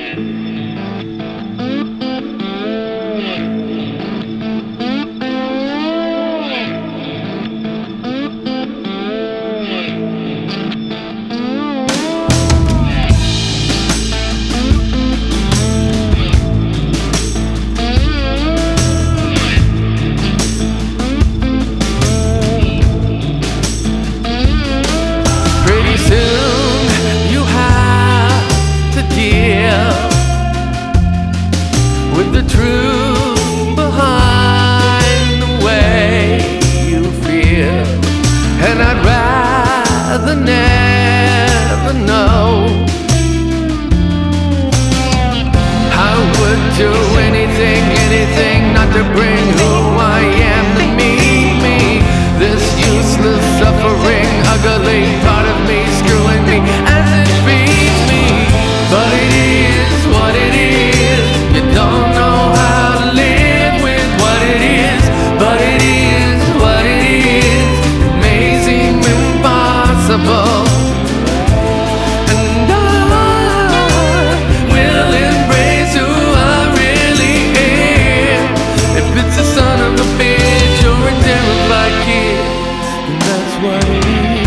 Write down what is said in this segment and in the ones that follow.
With the truth behind the way you feel, and I'd rather never know. I would do anything not to bring who I am to meet me. This useless suffering, ugly part of me screwing me as it feeds me. But it is what it is. You don't know how to live with what it is, but it is what it is. It may seem impossible, and I will embrace who I really am. If it's the son of a bitch or a terrified kid, then that's what it is.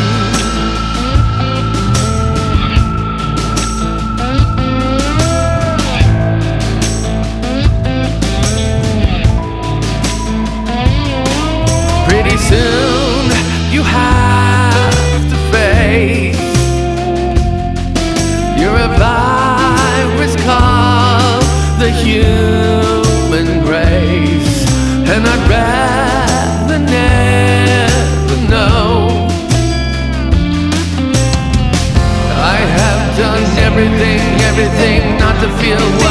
Pretty soon you have to face you're a virus called the human race, and I'd rather never know. I have done everything not to feel